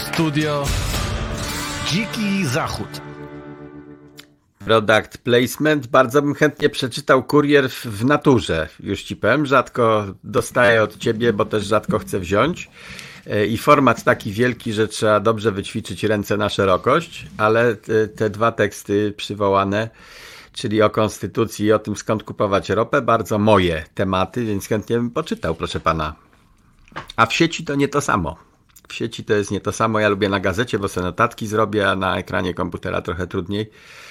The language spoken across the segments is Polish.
Studio Dziki Zachód. Product placement. Bardzo bym chętnie przeczytał Kurier w naturze. Już ci powiem, rzadko dostaję od ciebie, bo też rzadko chcę wziąć. I format taki wielki, że trzeba dobrze wyćwiczyć ręce na szerokość, ale te dwa teksty przywołane, czyli o konstytucji i o tym, skąd kupować ropę, bardzo moje tematy, więc chętnie bym poczytał, proszę pana. A w sieci to nie to samo. W sieci to jest nie to samo. Ja lubię na gazecie, bo sobie notatki zrobię, a na ekranie komputera trochę trudniej.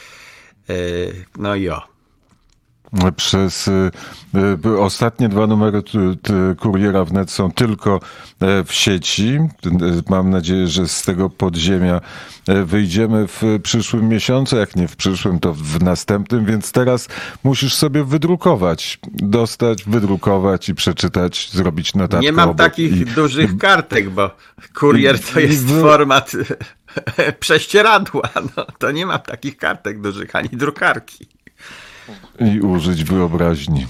No i o. Przez ostatnie dwa numery Kuriera wnet są tylko w sieci. Mam nadzieję, że z tego podziemia wyjdziemy w przyszłym miesiącu. Jak nie w przyszłym, to w następnym. Więc teraz musisz sobie wydrukować, dostać, wydrukować i przeczytać, zrobić notatkę. Nie mam takich dużych kartek, bo Kurier to jest format prześcieradła. No, to nie mam takich kartek dużych, ani drukarki. I użyć wyobraźni.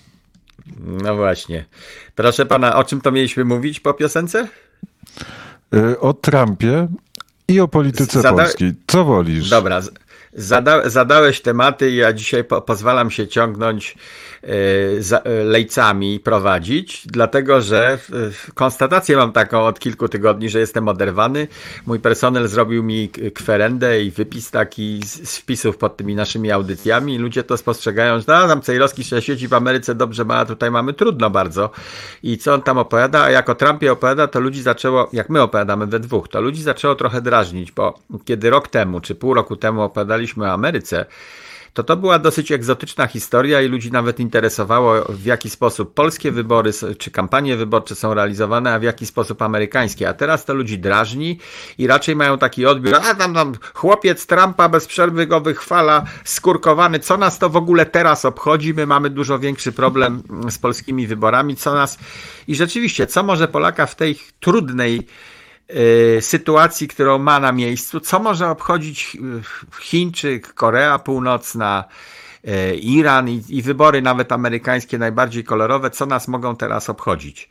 No właśnie. Proszę pana, o czym to mieliśmy mówić po piosence? O Trumpie i o polityce polskiej. Co wolisz? Dobra, zadałeś tematy i ja dzisiaj pozwalam się ciągnąć lejcami prowadzić, dlatego że konstatację mam taką od kilku tygodni, że jestem oderwany. Mój personel zrobił mi kwerendę i wypis taki z wpisów pod tymi naszymi audycjami i ludzie to spostrzegają, że tam Cejrowski się siedzi w Ameryce dobrze ma, a tutaj mamy trudno bardzo. I co on tam opowiada? A jak o Trumpie opowiada, to ludzi zaczęło, jak my opowiadamy we dwóch, to ludzi zaczęło trochę drażnić, bo kiedy rok temu, czy pół roku temu opowiadaliśmy o Ameryce, to była dosyć egzotyczna historia i ludzi nawet interesowało, w jaki sposób polskie wybory czy kampanie wyborcze są realizowane, a w jaki sposób amerykańskie. A teraz to ludzi drażni i raczej mają taki odbiór, a tam chłopiec Trumpa bez przerwy go wychwala, skurkowany, co nas to w ogóle teraz obchodzi, my mamy dużo większy problem z polskimi wyborami, co nas... I rzeczywiście, co może Polaka w tej trudnej sytuacji, którą ma na miejscu, co może obchodzić Chińczyk, Korea Północna, Iran i wybory nawet amerykańskie najbardziej kolorowe, co nas mogą teraz obchodzić.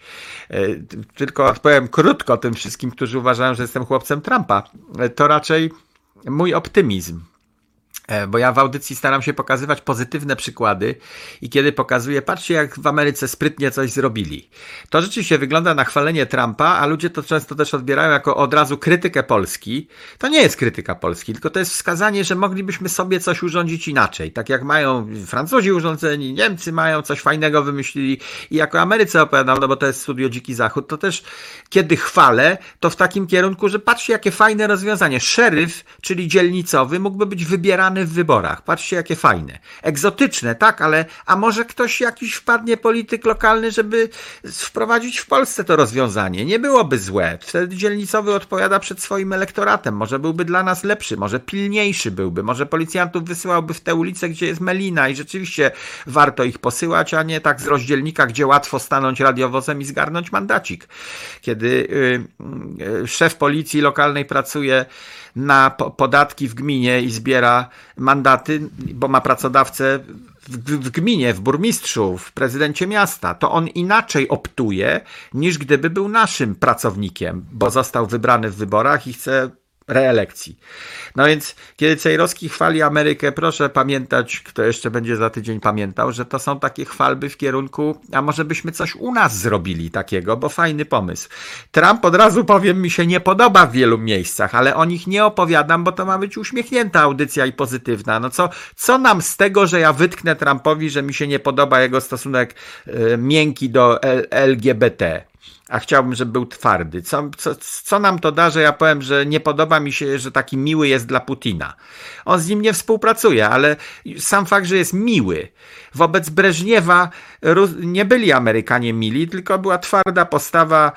Tylko odpowiem krótko tym wszystkim, którzy uważają, że jestem chłopcem Trumpa. To raczej mój optymizm. Bo ja w audycji staram się pokazywać pozytywne przykłady i kiedy pokazuję, patrzcie jak w Ameryce sprytnie coś zrobili. To rzeczywiście wygląda na chwalenie Trumpa, a ludzie to często też odbierają jako od razu krytykę Polski. To nie jest krytyka Polski, tylko to jest wskazanie, że moglibyśmy sobie coś urządzić inaczej. Tak jak mają Francuzi urządzeni, Niemcy mają coś fajnego wymyślili i jako Ameryce opowiadam, no bo to jest Studio Dziki Zachód, to też kiedy chwalę, to w takim kierunku, że patrzcie jakie fajne rozwiązanie. Szeryf, czyli dzielnicowy, mógłby być wybierany w wyborach. Patrzcie, jakie fajne. Egzotyczne, tak, ale a może ktoś jakiś wpadnie polityk lokalny, żeby wprowadzić w Polsce to rozwiązanie. Nie byłoby złe. Wtedy dzielnicowy odpowiada przed swoim elektoratem. Może byłby dla nas lepszy, może pilniejszy byłby, może policjantów wysyłałby w te ulice, gdzie jest melina i rzeczywiście warto ich posyłać, a nie tak z rozdzielnika, gdzie łatwo stanąć radiowozem i zgarnąć mandacik. Kiedy szef policji lokalnej pracuje na podatki w gminie i zbiera mandaty, bo ma pracodawcę w gminie, w burmistrzu, w prezydencie miasta, to on inaczej optuje, niż gdyby był naszym pracownikiem, bo został wybrany w wyborach i chce reelekcji. No więc, kiedy Cejrowski chwali Amerykę, proszę pamiętać, kto jeszcze będzie za tydzień pamiętał, że to są takie chwalby w kierunku, a może byśmy coś u nas zrobili takiego, bo fajny pomysł. Trump, od razu powiem, mi się nie podoba w wielu miejscach, ale o nich nie opowiadam, bo to ma być uśmiechnięta audycja i pozytywna. No co nam z tego, że ja wytknę Trumpowi, że mi się nie podoba jego stosunek miękki do LGBT? A chciałbym, żeby był twardy. Co nam to da, że ja powiem, że nie podoba mi się, że taki miły jest dla Putina. On z nim nie współpracuje, ale sam fakt, że jest miły. Wobec Breżniewa nie byli Amerykanie mili, tylko była twarda postawa.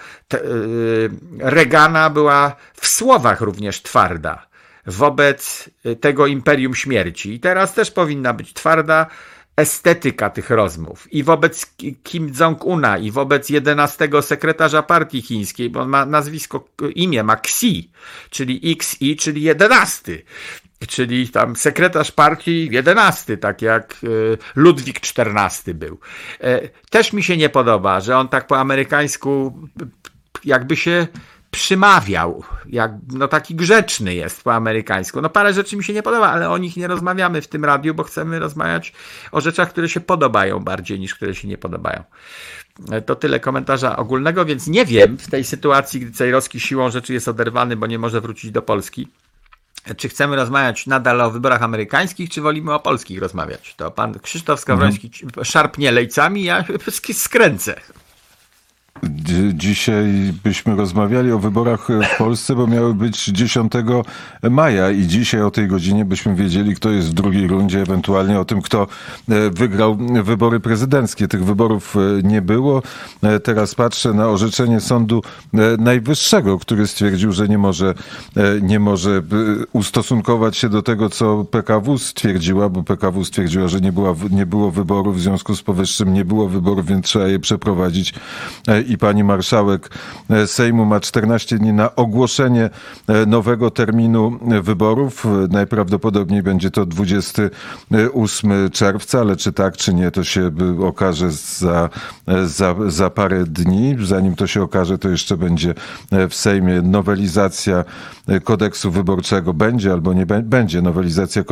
Reagana była w słowach również twarda wobec tego imperium śmierci. I teraz też powinna być twarda estetyka tych rozmów i wobec Kim Jong-una i wobec 11 sekretarza partii chińskiej, bo on ma imię ma Xi, czyli XI, czyli 11. Czyli tam sekretarz partii 11, tak jak Ludwik XIV był. Też mi się nie podoba, że on tak po amerykańsku jakby się przymawiał, taki grzeczny jest po amerykańsku. No parę rzeczy mi się nie podoba, ale o nich nie rozmawiamy w tym radiu, bo chcemy rozmawiać o rzeczach, które się podobają bardziej niż które się nie podobają. To tyle komentarza ogólnego, więc nie wiem w tej sytuacji, gdy Cejrowski siłą rzeczy jest oderwany, bo nie może wrócić do Polski, czy chcemy rozmawiać nadal o wyborach amerykańskich, czy wolimy o polskich rozmawiać. To pan Krzysztof Skowroński szarpnie lejcami, ja skręcę. Dzisiaj byśmy rozmawiali o wyborach w Polsce, bo miały być 10 maja i dzisiaj o tej godzinie byśmy wiedzieli, kto jest w drugiej rundzie, ewentualnie o tym, kto wygrał wybory prezydenckie. Tych wyborów nie było. Teraz patrzę na orzeczenie Sądu Najwyższego, który stwierdził, że nie może ustosunkować się do tego, co PKW stwierdziła, bo PKW stwierdziła, że nie było wyborów, w związku z powyższym nie było wyborów, więc trzeba je przeprowadzić. I pani marszałek Sejmu ma 14 dni na ogłoszenie nowego terminu wyborów. Najprawdopodobniej będzie to 28 czerwca, ale czy tak, czy nie, to się okaże za parę dni. Zanim to się okaże, to jeszcze będzie w Sejmie nowelizacja kodeksu wyborczego. Będzie albo nie będzie nowelizacja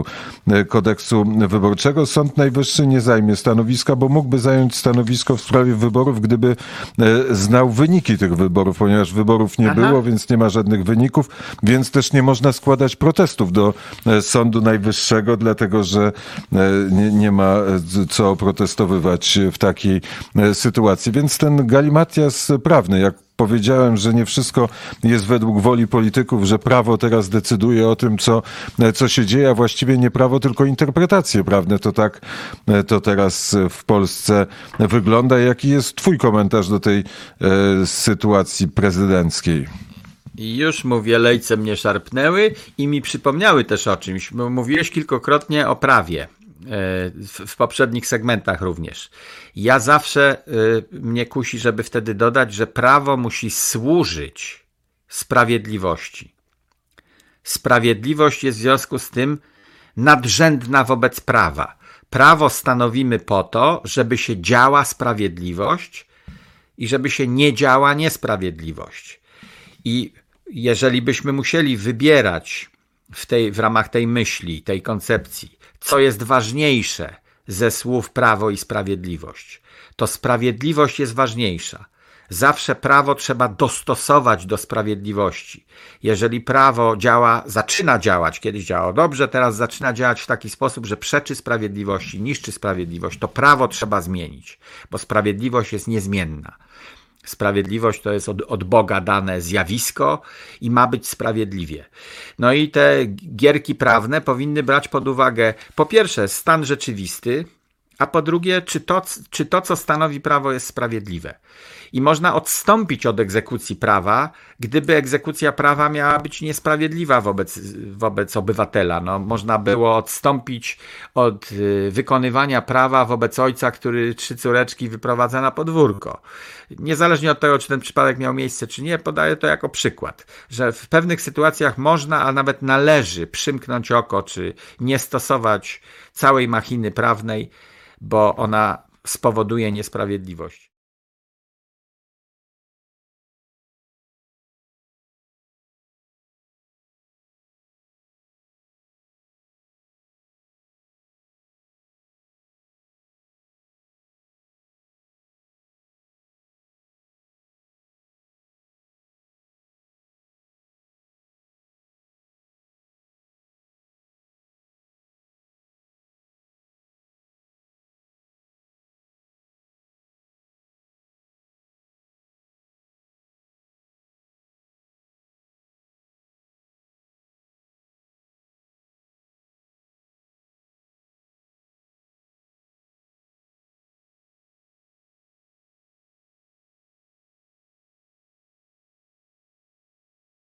kodeksu wyborczego. Sąd Najwyższy nie zajmie stanowiska, bo mógłby zająć stanowisko w sprawie wyborów, gdyby znał wyniki tych wyborów, ponieważ wyborów nie było, więc nie ma żadnych wyników, więc też nie można składać protestów do Sądu Najwyższego, dlatego że nie ma co protestowywać w takiej sytuacji. Więc ten galimatias prawny, jak powiedziałem, że nie wszystko jest według woli polityków, że prawo teraz decyduje o tym, co się dzieje, a właściwie nie prawo, tylko interpretacje prawne. To tak to teraz w Polsce wygląda. Jaki jest twój komentarz do tej sytuacji prezydenckiej? I już mówię, lejce mnie szarpnęły i mi przypomniały też o czymś. Mówiłeś kilkakrotnie o prawie. W poprzednich segmentach również. Ja zawsze mnie kusi, żeby wtedy dodać, że prawo musi służyć sprawiedliwości. Sprawiedliwość jest w związku z tym nadrzędna wobec prawa. Prawo stanowimy po to, żeby się działa sprawiedliwość i żeby się nie działa niesprawiedliwość. I jeżeli byśmy musieli wybierać w ramach tej myśli, tej koncepcji, co jest ważniejsze ze słów prawo i sprawiedliwość, to sprawiedliwość jest ważniejsza. Zawsze prawo trzeba dostosować do sprawiedliwości. Jeżeli prawo zaczyna działać, kiedyś działało dobrze, teraz zaczyna działać w taki sposób, że przeczy sprawiedliwości, niszczy sprawiedliwość, to prawo trzeba zmienić, bo sprawiedliwość jest niezmienna. Sprawiedliwość to jest od Boga dane zjawisko i ma być sprawiedliwie. No i te gierki prawne powinny brać pod uwagę po pierwsze stan rzeczywisty, a po drugie czy to co stanowi prawo jest sprawiedliwe. I można odstąpić od egzekucji prawa, gdyby egzekucja prawa miała być niesprawiedliwa wobec obywatela. No, można było odstąpić od wykonywania prawa wobec ojca, który 3 córeczki wyprowadza na podwórko. Niezależnie od tego, czy ten przypadek miał miejsce, czy nie, podaję to jako przykład, że w pewnych sytuacjach można, a nawet należy przymknąć oko, czy nie stosować całej machiny prawnej, bo ona spowoduje niesprawiedliwość.